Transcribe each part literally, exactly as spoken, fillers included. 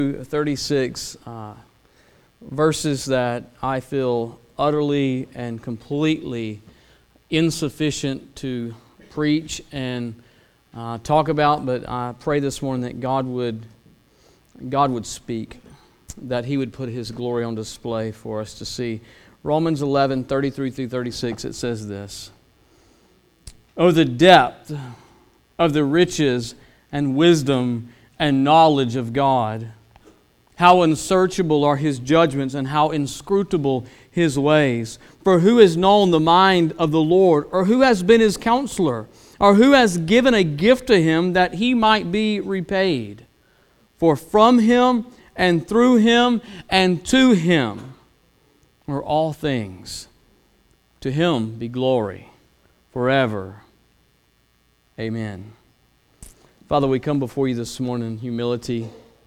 thirty-six uh, verses that I feel utterly and completely insufficient to preach and uh, talk about, but I pray this morning that God would God would speak, that He would put His glory on display for us to see. Romans eleven, thirty-three through thirty-six, it says this: "Oh, the depth of the riches and wisdom and knowledge of God! How unsearchable are His judgments and how inscrutable His ways! For who has known the mind of the Lord, or who has been His counselor, or who has given a gift to Him that He might be repaid? For from Him and through Him and to Him are all things. To Him be glory forever. Amen." Father, we come before You this morning in humility.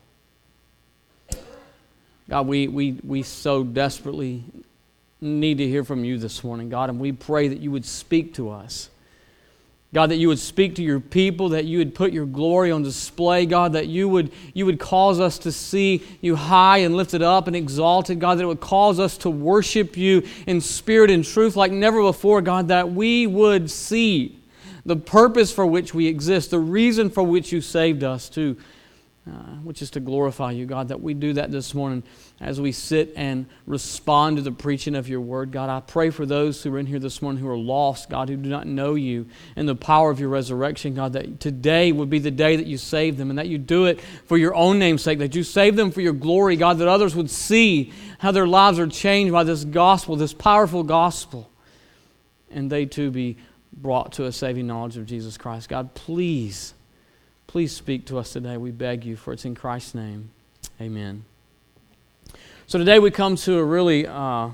God, we, we, we so desperately need to hear from You this morning, God, and we pray that You would speak to us. God, that You would speak to Your people, that You would put Your glory on display, God, that You would, you would cause us to see You high and lifted up and exalted, God, that it would cause us to worship You in spirit and truth like never before, God, that we would see the purpose for which we exist, the reason for which You saved us, to, uh, which is to glorify You, God, that we do that this morning as we sit and respond to the preaching of Your Word. God, I pray for those who are in here this morning who are lost, God, who do not know You and the power of Your resurrection, God, that today would be the day that You save them, and that You do it for Your own name's sake, that You save them for Your glory, God, that others would see how their lives are changed by this gospel, this powerful gospel, and they too be brought to a saving knowledge of Jesus Christ. God, please, please speak to us today. We beg You, for it's in Christ's name. Amen. So today we come to a really, uh,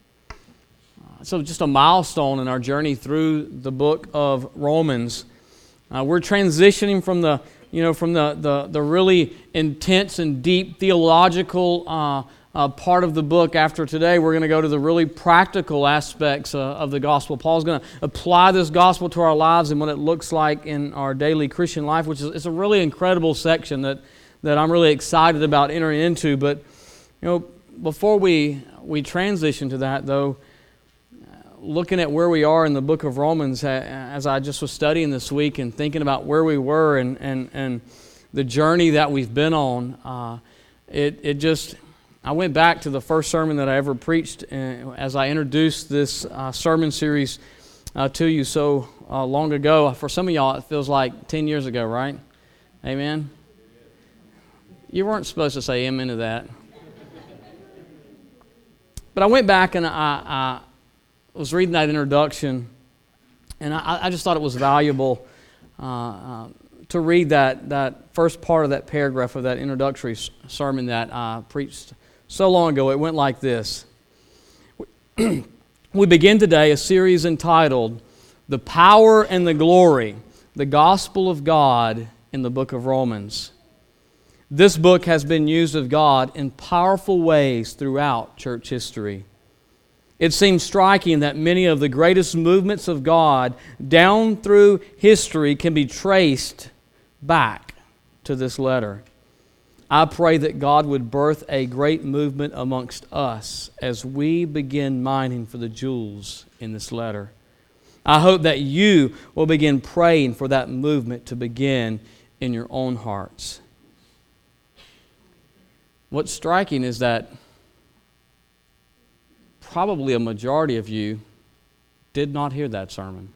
so just a milestone in our journey through the book of Romans. Uh, we're transitioning from the, you know, from the the, the really intense and deep theological uh, uh, part of the book. After today, we're going to go to the really practical aspects uh, of the gospel. Paul's going to apply this gospel to our lives and what it looks like in our daily Christian life, which is it's a really incredible section that that I'm really excited about entering into. But you know, before we we transition to that, though, looking at where we are in the book of Romans, as I just was studying this week and thinking about where we were and and, and the journey that we've been on, uh, it it just I went back to the first sermon that I ever preached as I introduced this uh, sermon series uh, to you so uh, long ago. For some of y'all, it feels like ten years ago, right? Amen? You weren't supposed to say amen to that. But I went back and I, I was reading that introduction, and I, I just thought it was valuable uh, uh, to read that, that first part of that paragraph of that introductory sermon that I preached so long ago. It went like this: "We begin today a series entitled The Power and the Glory, the Gospel of God in the Book of Romans. This book has been used of God in powerful ways throughout church history. It seems striking that many of the greatest movements of God down through history can be traced back to this letter. I pray that God would birth a great movement amongst us as we begin mining for the jewels in this letter. I hope that you will begin praying for that movement to begin in your own hearts." What's striking is that probably a majority of you did not hear that sermon.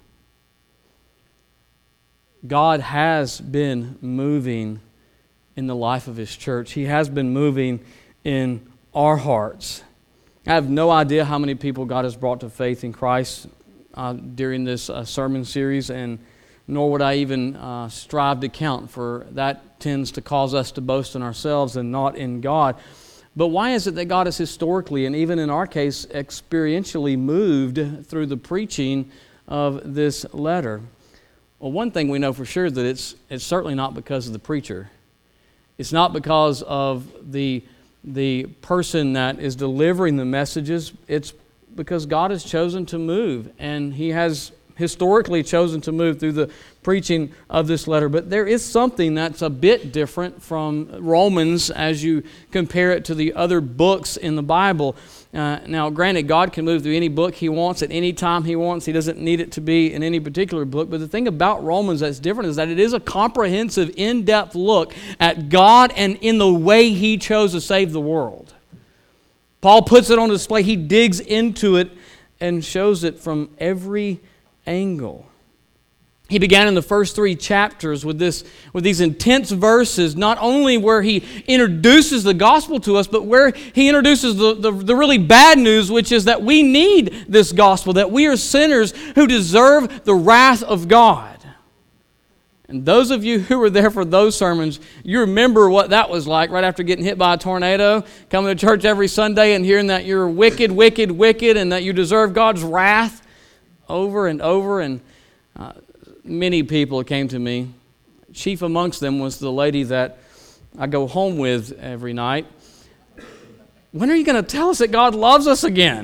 God has been moving in the life of His church. He has been moving in our hearts. I have no idea how many people God has brought to faith in Christ uh, during this uh, sermon series, and nor would I even uh, strive to count, for that tends to cause us to boast in ourselves and not in God. But why is it that God has historically, and even in our case, experientially moved through the preaching of this letter? Well, one thing we know for sure, that it's it's certainly not because of the preacher. It's not because of the the person that is delivering the messages. It's because God has chosen to move, and He has historically chosen to move through the preaching of this letter. But there is something that's a bit different from Romans as you compare it to the other books in the Bible. Uh, now, granted, God can move through any book He wants at any time He wants. He doesn't need it to be in any particular book. But the thing about Romans that's different is that it is a comprehensive, in-depth look at God and in the way He chose to save the world. Paul puts it on display. He digs into it and shows it from every angle. He began in the first three chapters with this, with these intense verses, not only where he introduces the gospel to us, but where he introduces the, the, the really bad news, which is that we need this gospel, that we are sinners who deserve the wrath of God. And those of you who were there for those sermons, you remember what that was like right after getting hit by a tornado, coming to church every Sunday and hearing that you're wicked, wicked, wicked, and that you deserve God's wrath over and over. And uh, many people came to me. Chief amongst them was the lady that I go home with every night. When are you going to tell us that God loves us again?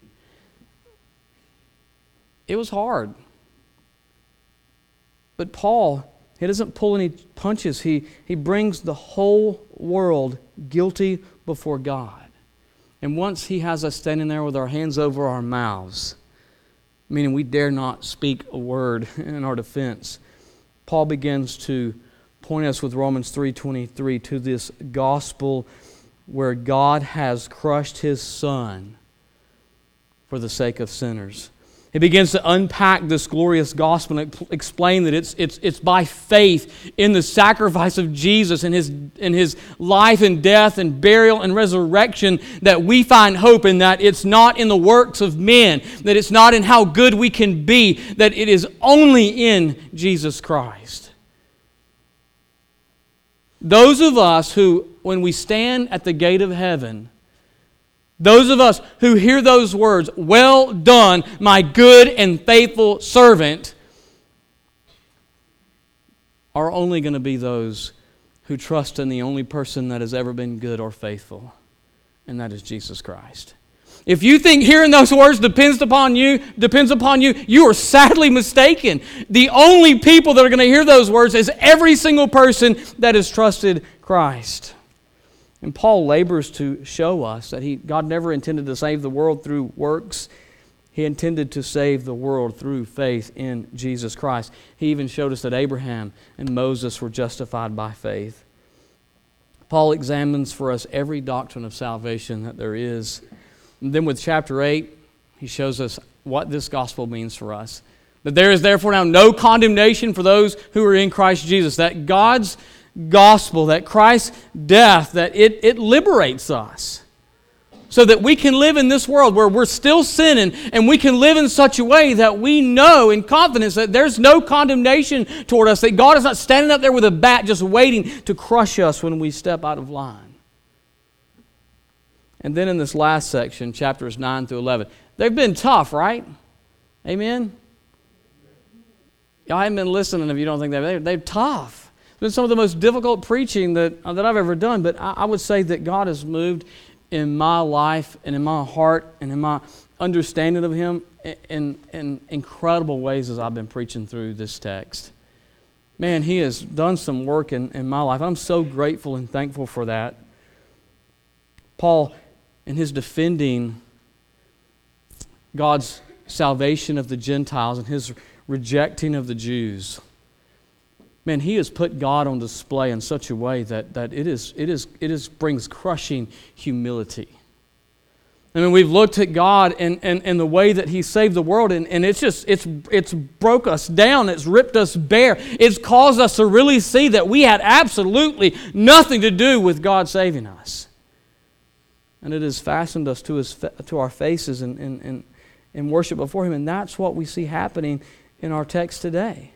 It was hard. But Paul, he doesn't pull any punches. He, he brings the whole world guilty before God. And once he has us standing there with our hands over our mouths, meaning we dare not speak a word in our defense, Paul begins to point us with Romans three twenty-three to this gospel where God has crushed His Son for the sake of sinners. He begins to unpack this glorious gospel and explain that it's, it's, it's by faith in the sacrifice of Jesus and his, in His life and death and burial and resurrection that we find hope, in that it's not in the works of men, that it's not in how good we can be, that it is only in Jesus Christ. Those of us who, when we stand at the gate of heaven, those of us who hear those words, "Well done, my good and faithful servant," are only going to be those who trust in the only person that has ever been good or faithful, and that is Jesus Christ. If you think hearing those words depends upon you, depends upon you, you are sadly mistaken. The only people that are going to hear those words is every single person that has trusted Christ. And Paul labors to show us that he, God never intended to save the world through works. He intended to save the world through faith in Jesus Christ. He even showed us that Abraham and Moses were justified by faith. Paul examines for us every doctrine of salvation that there is. And then with chapter eight, he shows us what this gospel means for us. That there is therefore now no condemnation for those who are in Christ Jesus. That God's gospel, that Christ's death, that it, it liberates us so that we can live in this world where we're still sinning, and we can live in such a way that we know in confidence that there's no condemnation toward us, that God is not standing up there with a bat just waiting to crush us when we step out of line. And then in this last section, chapters nine through eleven, they've been tough, right? Amen? Y'all haven't been listening if you don't think they've been. They're tough. It's been some of the most difficult preaching that, uh, that I've ever done, but I, I would say that God has moved in my life and in my heart and in my understanding of Him in, in, in incredible ways as I've been preaching through this text. Man, He has done some work in, in my life. I'm so grateful and thankful for that. Paul, in his defending God's salvation of the Gentiles and His rejecting of the Jews, man, he has put God on display in such a way that, that it is it is it is brings crushing humility. I mean, we've looked at God and, and, and the way that He saved the world, and, and it's just it's it's broke us down, it's ripped us bare. It's caused us to really see that we had absolutely nothing to do with God saving us. And it has fastened us to his to our faces and in, in, in worship before Him, and that's what we see happening in our text today.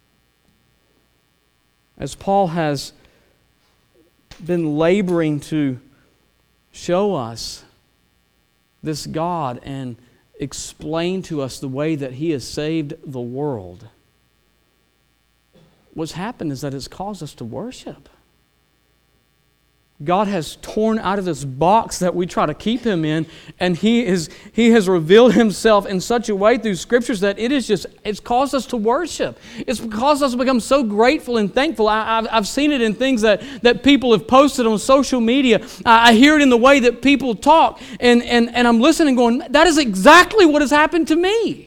As Paul has been laboring to show us this God and explain to us the way that He has saved the world, what's happened is that it's caused us to worship. God has torn out of this box that we try to keep Him in, and He is He has revealed Himself in such a way through Scriptures that it is just, it's caused us to worship. It's caused us to become so grateful and thankful. I, I've, I've seen it in things that, that people have posted on social media. I, I hear it in the way that people talk, and, and, and I'm listening going, that is exactly what has happened to me.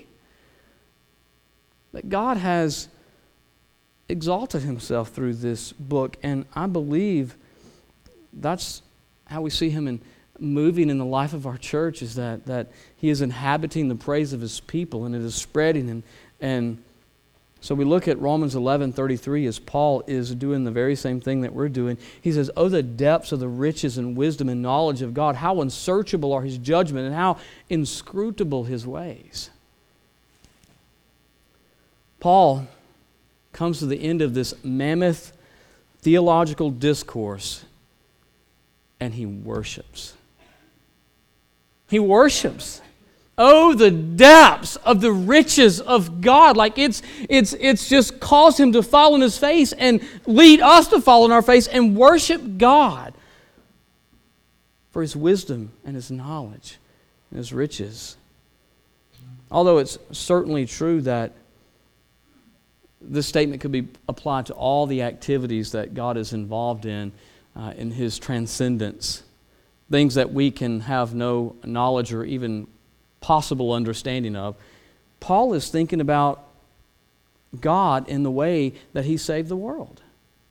That God has exalted Himself through this book, and I believe that's how we see Him in moving in the life of our church, is that, that He is inhabiting the praise of His people, and it is spreading. And, and so we look at Romans eleven thirty-three as Paul is doing the very same thing that we're doing. He says, "Oh, the depths of the riches and wisdom and knowledge of God, how unsearchable are His judgment and how inscrutable His ways." Paul comes to the end of this mammoth theological discourse, and he worships. He worships. Oh, the depths of the riches of God. Like it's it's it's just caused him to fall on his face and lead us to fall on our face and worship God for His wisdom and His knowledge and His riches. Although it's certainly true that this statement could be applied to all the activities that God is involved in, uh, in His transcendence, things that we can have no knowledge or even possible understanding of. Paul is thinking about God in the way that He saved the world.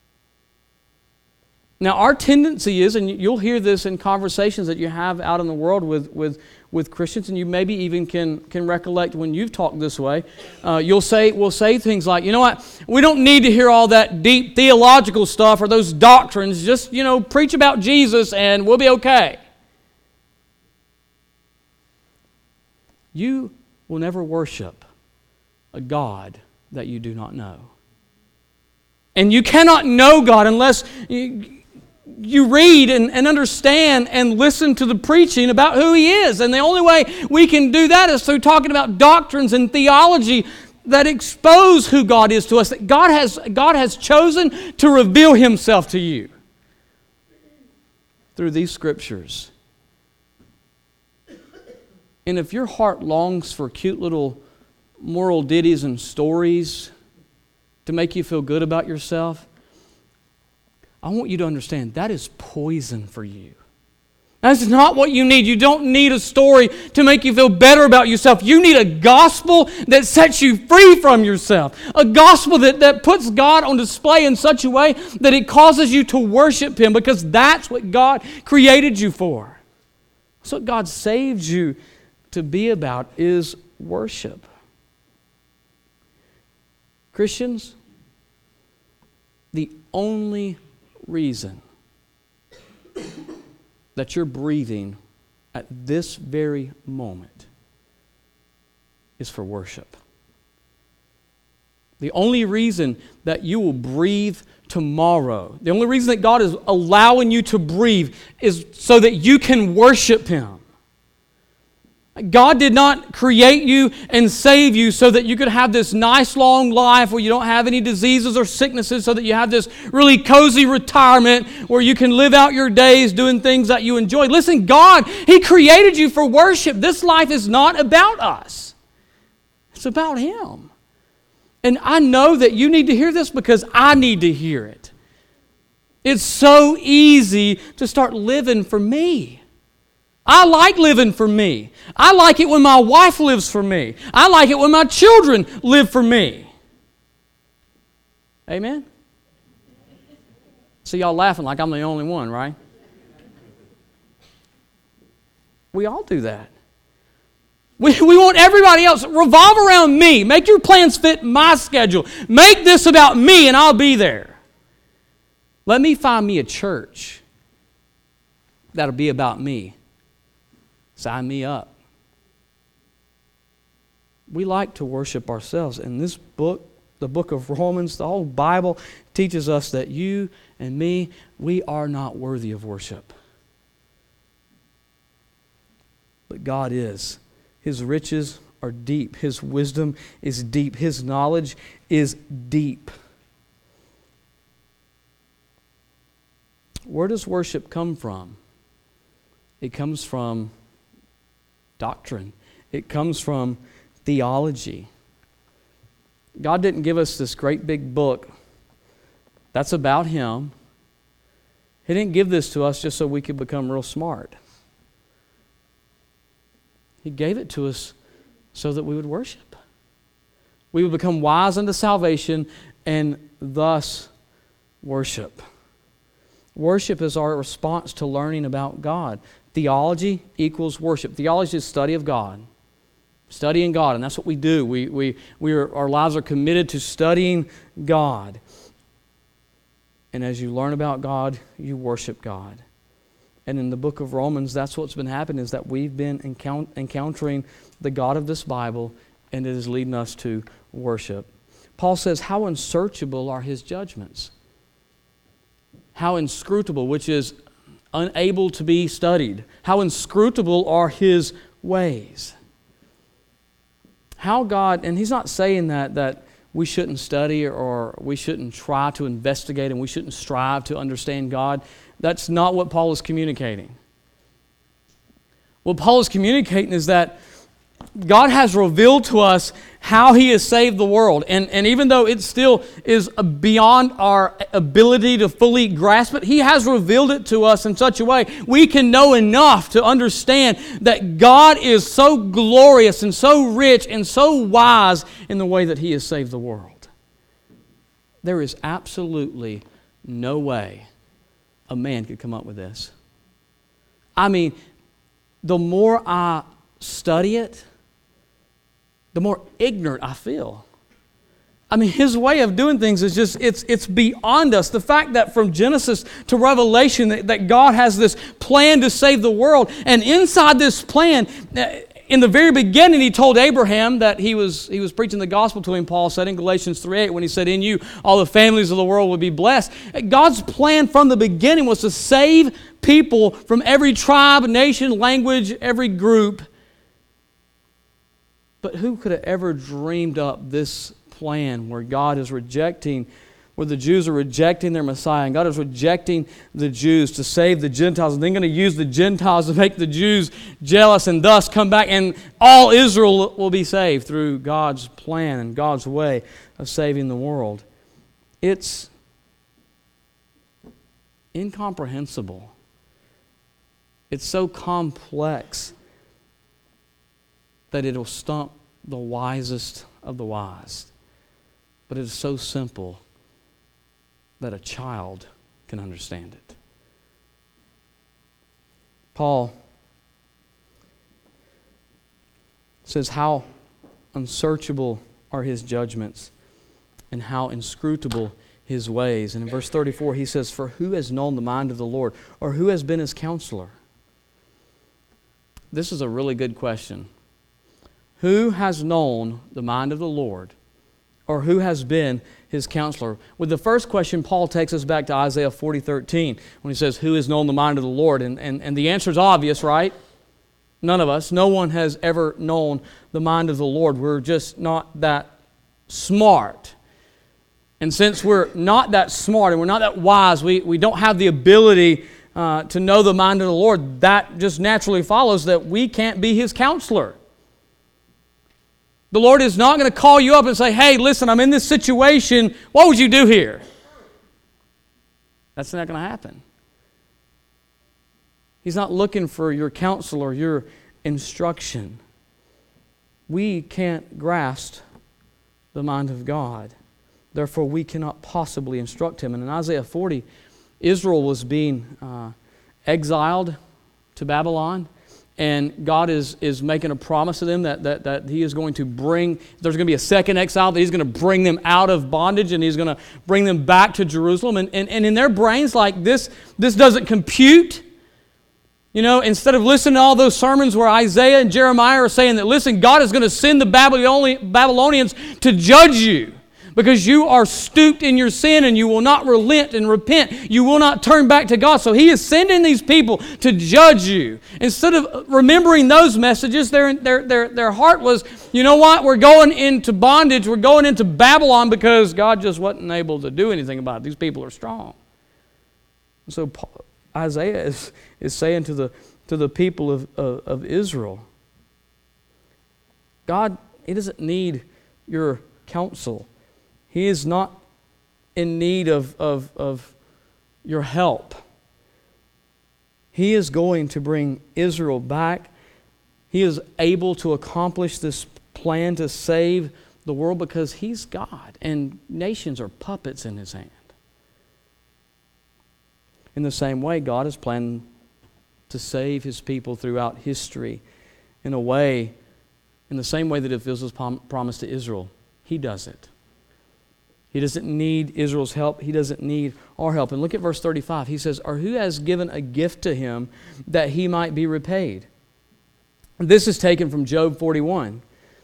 Now, our tendency is, and you'll hear this in conversations that you have out in the world with, with, with Christians, and you maybe even can, can recollect when you've talked this way. Uh, you'll say, we'll say things like, you know what, we don't need to hear all that deep theological stuff or those doctrines. Just, you know, preach about Jesus and we'll be okay. You will never worship a God that you do not know. And you cannot know God unless you, you read and, and understand and listen to the preaching about who He is. And the only way we can do that is through talking about doctrines and theology that expose who God is to us. That God has, God has chosen to reveal Himself to you through these Scriptures. And if your heart longs for cute little moral ditties and stories to make you feel good about yourself, I want you to understand that is poison for you. That's not what you need. You don't need a story to make you feel better about yourself. You need a gospel that sets you free from yourself. A gospel that, that puts God on display in such a way that it causes you to worship Him, because that's what God created you for. That's what God saved you to be about, is worship. Christians, the only reason that you're breathing at this very moment is for worship. The only reason that you will breathe tomorrow, the only reason that God is allowing you to breathe is so that you can worship Him. God did not create you and save you so that you could have this nice long life where you don't have any diseases or sicknesses, so that you have this really cozy retirement where you can live out your days doing things that you enjoy. Listen, God, He created you for worship. This life is not about us. It's about Him. And I know that you need to hear this because I need to hear it. It's so easy to start living for me. I like living for me. I like it when my wife lives for me. I like it when my children live for me. Amen? See y'all laughing like I'm the only one, right? We all do that. We, we want everybody else. Revolve around me. Make your plans fit my schedule. Make this about me and I'll be there. Let me find me a church that'll be about me. Sign me up. We like to worship ourselves. And this book, the book of Romans, the whole Bible teaches us that you and me, we are not worthy of worship. But God is. His riches are deep. His wisdom is deep. His knowledge is deep. where does worship come from? It comes from doctrine. It comes from theology. God didn't give us this great big book that's about Him. He didn't give this to us just so we could become real smart. He gave it to us so that we would worship. We would become wise unto salvation and thus worship. Worship is our response to learning about God. Theology equals worship. Theology is study of God. Studying God, and that's what we do. We, we, we are, our lives are committed to studying God. And as you learn about God, you worship God. And in the book of Romans, that's what's been happening, is that we've been encount- encountering the God of this Bible, and it is leading us to worship. Paul says, how unsearchable are His judgments? How inscrutable, which is unable to be studied. How inscrutable are His ways? How God, and he's not saying that that we shouldn't study or we shouldn't try to investigate and we shouldn't strive to understand God. That's not what Paul is communicating. What Paul is communicating is that God has revealed to us how He has saved the world. And, and even though it still is beyond our ability to fully grasp it, He has revealed it to us in such a way we can know enough to understand that God is so glorious and so rich and so wise in the way that He has saved the world. There is absolutely no way a man could come up with this. I mean, the more I study it, the more ignorant I feel. I mean, His way of doing things is just, it's it's beyond us. The fact that from Genesis to Revelation that, that God has this plan to save the world, and inside this plan, in the very beginning, He told Abraham that he was he was preaching the gospel to him, Paul said in Galatians three eight, when he said, in you all the families of the world will be blessed. God's plan from the beginning was to save people from every tribe, nation, language, every group. But who could have ever dreamed up this plan where God is rejecting, where the Jews are rejecting their Messiah, and God is rejecting the Jews to save the Gentiles, and then going to use the Gentiles to make the Jews jealous and thus come back, and all Israel will be saved through God's plan and God's way of saving the world. It's incomprehensible. It's so complex that it'll stump the wisest of the wise. But it is so simple that a child can understand it. Paul says, how unsearchable are His judgments and how inscrutable His ways. And in verse thirty-four he says, for who has known the mind of the Lord, or who has been His counselor? This is a really good question. Who has known the mind of the Lord, or who has been His counselor? With the first question, Paul takes us back to Isaiah forty thirteen when he says, who has known the mind of the Lord? And, and, and the answer is obvious, right? None of us. No one has ever known the mind of the Lord. We're just not that smart. And since we're not that smart and we're not that wise, we, we don't have the ability uh, to know the mind of the Lord, that just naturally follows that we can't be His counselor. The Lord is not going to call you up and say, hey, listen, I'm in this situation. What would you do here? That's not going to happen. He's not looking for your counsel or your instruction. We can't grasp the mind of God. Therefore, we cannot possibly instruct Him. And in Isaiah forty, Israel was being uh, exiled to Babylon. And God is, is making a promise to them that, that, that He is going to bring, there's going to be a second exile, that He's going to bring them out of bondage and He's going to bring them back to Jerusalem. And, and, and in their brains, like this, this doesn't compute. You know, instead of listening to all those sermons where Isaiah and Jeremiah are saying that, listen, God is going to send the Babylonians to judge you, because you are stooped in your sin and you will not relent and repent. You will not turn back to God. So He is sending these people to judge you. Instead of remembering those messages, their, their, their, their heart was, you know what, we're going into bondage. We're going into Babylon because God just wasn't able to do anything about it. These people are strong. So Isaiah is, is saying to the, to the people of, of, of Israel. God, He doesn't need your counsel. He is not in need of, of, of your help. He is going to bring Israel back. He is able to accomplish this plan to save the world because He's God and nations are puppets in His hand. In the same way, God has planned to save His people throughout history in a way, in the same way that it fulfills His promise to Israel. He does it. He doesn't need Israel's help. He doesn't need our help. And look at verse thirty-five. He says, or who has given a gift to him that he might be repaid? This is taken from Job forty-one.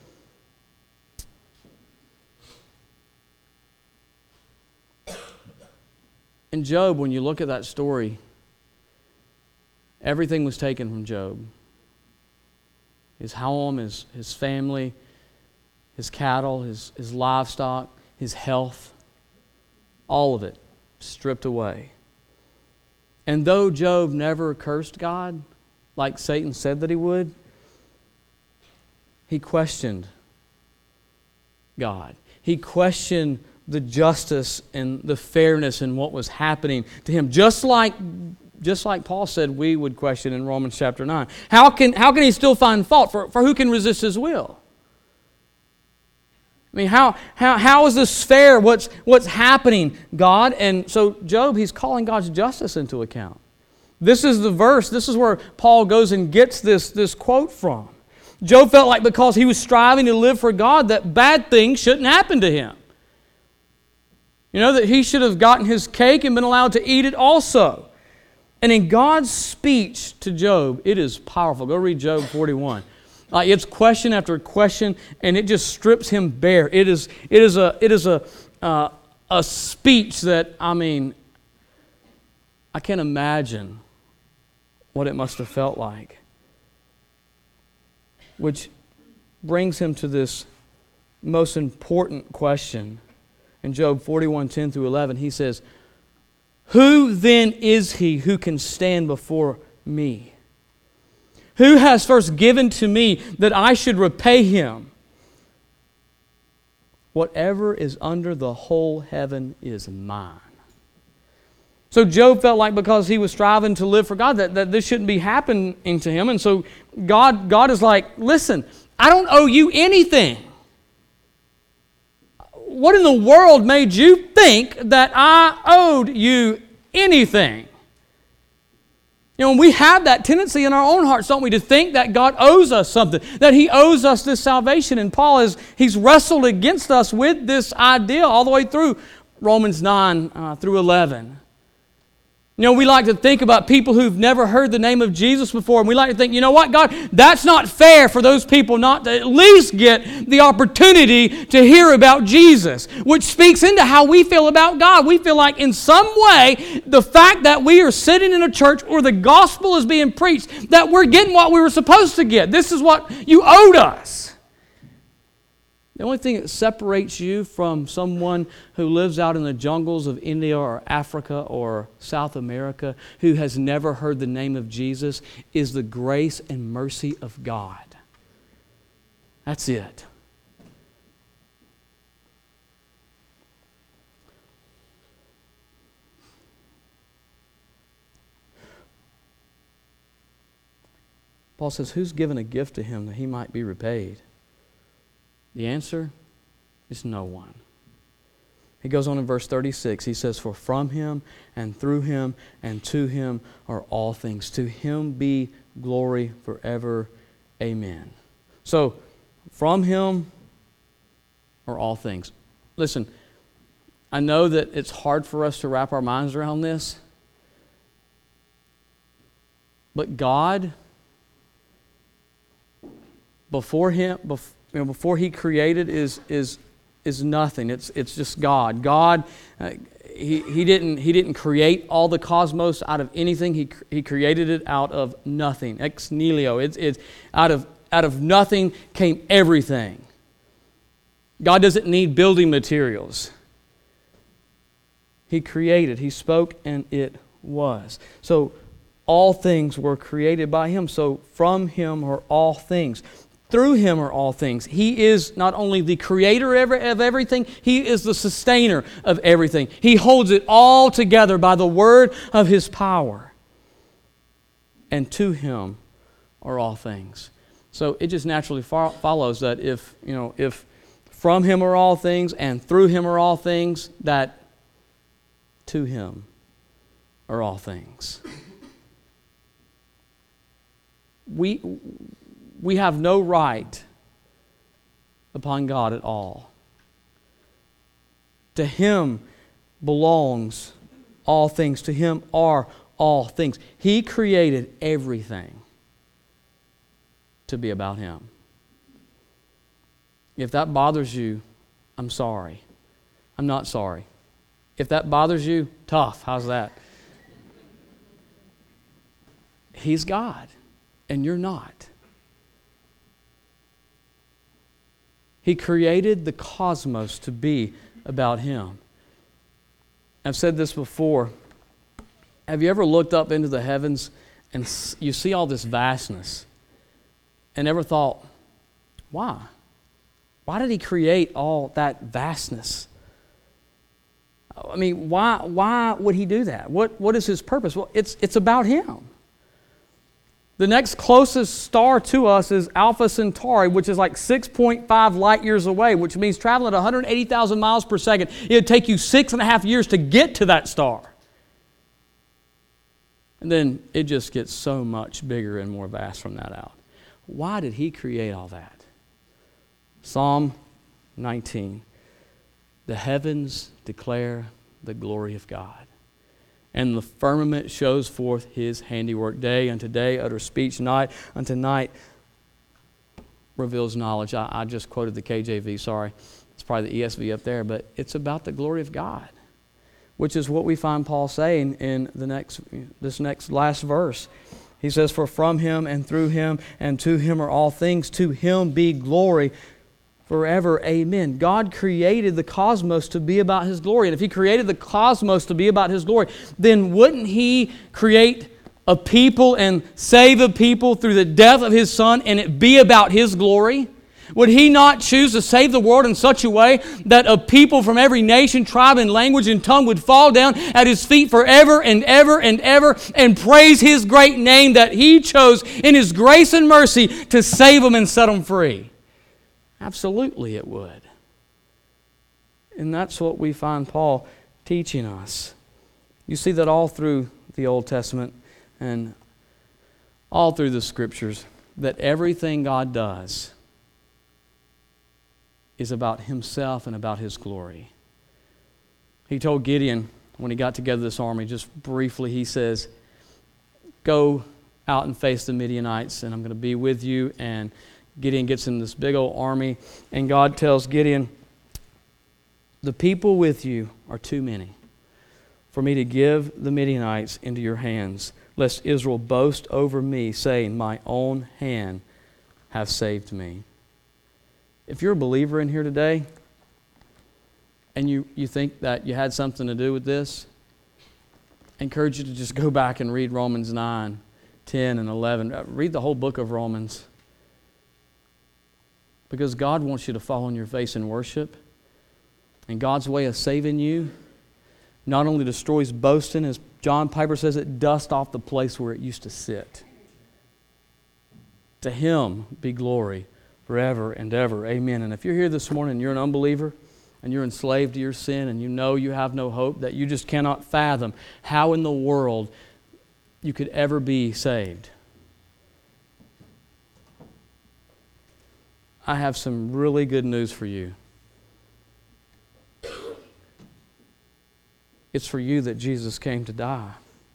In Job, when you look at that story, everything was taken from Job. His home, his, his family, his cattle, his, his livestock, his health, all of it stripped away. And though Job never cursed God, like Satan said that he would, he questioned God. He questioned the justice and the fairness in what was happening to him. Just like, just like Paul said we would question in Romans chapter nine. How can, how can he still find fault? For, for who can resist his will? I mean, how, how, how is this fair? What's, what's happening, God? And so Job, he's calling God's justice into account. This is the verse, this is where Paul goes and gets this, this quote from. Job felt like because he was striving to live for God that bad things shouldn't happen to him. You know, that he should have gotten his cake and been allowed to eat it also. And in God's speech to Job, it is powerful. Go read Job forty-one. Like it's question after question, and it just strips him bare. It is, it is a, it is a, uh, a speech that, I mean, I can't imagine what it must have felt like. Which brings him to this most important question. In Job forty-one, ten through eleven, he says, who then is he who can stand before me? Who has first given to me that I should repay him? Whatever is under the whole heaven is mine. So Job felt like because he was striving to live for God that, that this shouldn't be happening to him. And so God, God is like, listen, I don't owe you anything. What in the world made you think that I owed you anything? You know, and we have that tendency in our own hearts, don't we, to think that God owes us something, that He owes us this salvation. And Paul is, he's wrestled against us with this idea all the way through Romans nine uh, through eleven. You know, we like to think about people who've never heard the name of Jesus before, and we like to think, you know what, God, that's not fair for those people not to at least get the opportunity to hear about Jesus, which speaks into how we feel about God. We feel like in some way, the fact that we are sitting in a church where the gospel is being preached, that we're getting what we were supposed to get. This is what you owed us. The only thing that separates you from someone who lives out in the jungles of India or Africa or South America who has never heard the name of Jesus is the grace and mercy of God. That's it. Paul says, who's given a gift to him that he might be repaid? The answer is no one. He goes on in verse thirty-six. He says, for from Him and through Him and to Him are all things. To Him be glory forever. Amen. So, from Him are all things. Listen, I know that it's hard for us to wrap our minds around this, but God, before Him, before You know, before He created is is is nothing. It's it's just God. God, uh, he he didn't he didn't create all the cosmos out of anything. He He created it out of nothing. Ex nihilo. It's it's out of out of nothing came everything. God doesn't need building materials. He created. He spoke, and it was. So all things were created by Him. So from Him are all things. Through Him are all things. He is not only the creator of everything, He is the sustainer of everything. He holds it all together by the word of His power. And to Him are all things. So it just naturally fo- follows that if, you know, if from Him are all things and through Him are all things, that to Him are all things. We... We have no right upon God at all. To Him belongs all things. To Him are all things. He created everything to be about Him. If that bothers you, I'm sorry. I'm not sorry. If that bothers you, tough. How's that? He's God, and you're not. He created the cosmos to be about Him. I've said this before. Have you ever looked up into the heavens and you see all this vastness and ever thought, why? Why did He create all that vastness? I mean, why, why would He do that? What, what is His purpose? Well, it's, it's about Him. The next closest star to us is Alpha Centauri, which is like six point five light years away, which means traveling at one hundred eighty thousand miles per second. It would take you six and a half years to get to that star. And then it just gets so much bigger and more vast from that out. Why did He create all that? Psalm nineteen. The heavens declare the glory of God, and the firmament shows forth His handiwork. Day unto day utters speech, night unto night reveals knowledge. I, I just quoted the K J V, sorry. It's probably the E S V up there, but it's about the glory of God, which is what we find Paul saying in the next, this next last verse. He says, for from Him and through Him and to Him are all things. To Him be glory forever. Amen. God created the cosmos to be about His glory. And if He created the cosmos to be about His glory, then wouldn't He create a people and save a people through the death of His Son and it be about His glory? Would He not choose to save the world in such a way that a people from every nation, tribe, and language and tongue would fall down at His feet forever and ever and ever and praise His great name that He chose in His grace and mercy to save them and set them free? Absolutely it would. And that's what we find Paul teaching us. You see that all through the Old Testament and all through the Scriptures, that everything God does is about Himself and about His glory. He told Gideon when he got together this army, just briefly, he says, go out and face the Midianites, and I'm going to be with you. And Gideon gets in this big old army, and God tells Gideon, the people with you are too many for me to give the Midianites into your hands, lest Israel boast over me, saying, my own hand hath saved me. If you're a believer in here today, and you, you think that you had something to do with this, I encourage you to just go back and read Romans nine, ten, and eleven. Read the whole book of Romans. Because God wants you to fall on your face in worship. And God's way of saving you not only destroys boasting, as John Piper says, it dusts off the place where it used to sit. To Him be glory forever and ever. Amen. And if you're here this morning and you're an unbeliever and you're enslaved to your sin and you know you have no hope, that you just cannot fathom how in the world you could ever be saved, I have some really good news for you. It's for you that Jesus came to die.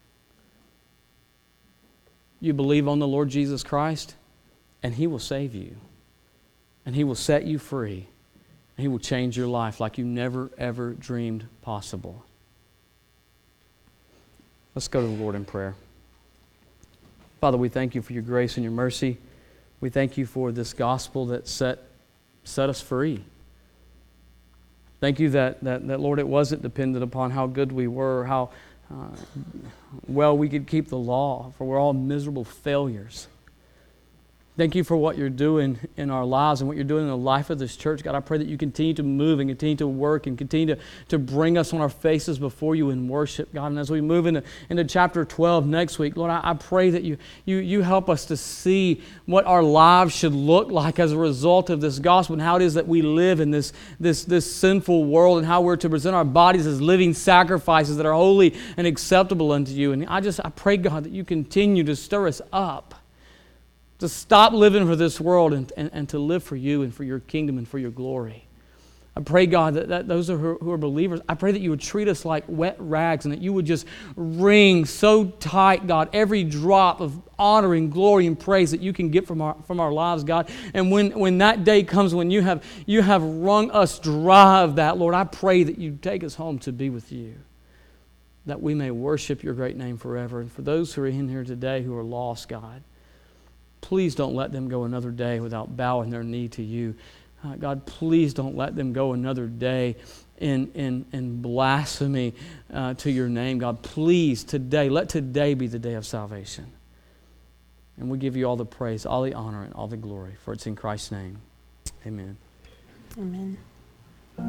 You believe on the Lord Jesus Christ, and He will save you. And He will set you free. And He will change your life like you never, ever dreamed possible. Let's go to the Lord in prayer. Father, we thank You for Your grace and Your mercy. We thank You for this gospel that set, set us free. Thank You that, that, that, Lord, it wasn't dependent upon how good we were, how, uh, well we could keep the law, for we're all miserable failures. Thank you for what you're doing in our lives and what you're doing in the life of this church. God, I pray that you continue to move and continue to work and continue to, to bring us on our faces before you in worship, God. And as we move into, into chapter twelve next week, Lord, I, I pray that you, you, you help us to see what our lives should look like as a result of this gospel and how it is that we live in this, this, this sinful world and how we're to present our bodies as living sacrifices that are holy and acceptable unto you. And I just, I pray, God, that you continue to stir us up to stop living for this world and, and, and to live for you and for your kingdom and for your glory. I pray, God, that, that those who are, who are believers, I pray that you would treat us like wet rags and that you would just wring so tight, God, every drop of honor and glory and praise that you can get from our, from our lives, God. And when, when that day comes, when you have, you have wrung us dry of that, Lord, I pray that you take us home to be with you, that we may worship your great name forever. And for those who are in here today who are lost, God, please don't let them go another day without bowing their knee to you. Uh, God, please don't let them go another day in, in, in blasphemy uh, to your name. God, please today, let today be the day of salvation. And we give you all the praise, all the honor, and all the glory. For it's in Christ's name. Amen. Amen.